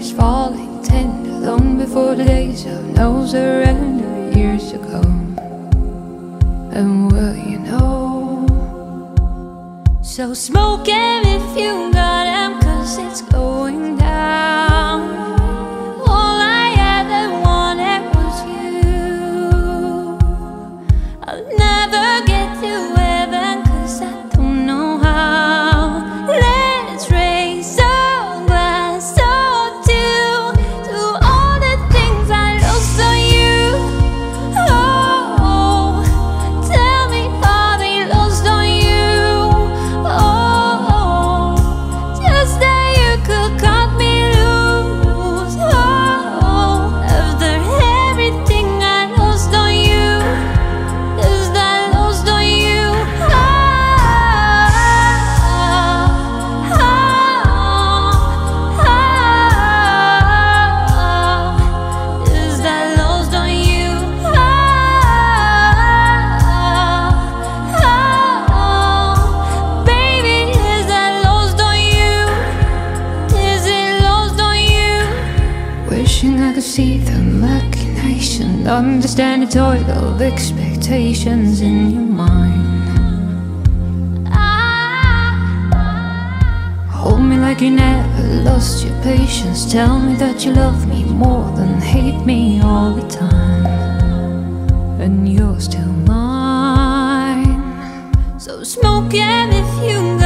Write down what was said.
tears falling tender long before the days of no surrender years ago. And will you know? So smoke 'em if you got 'em, 'cause it's going down. All I ever wanted was you. I'll never get to heaven 'cause I don't know how. Let's raise a glass or two to all the things I lost on you. Oh, tell me how they lost on you. Oh, just that you could cut me loose. Oh, after everything I lost on you, is that lost on you? Is that lost on you? Baby, is that lost on you? Is it lost on you? Wishing I could see the machination, understand the toil of expectations in your mind. Hold me like you never lost your patience. Tell me that you love me more than hate me all the time, and you're still mine. So smoke 'em if you got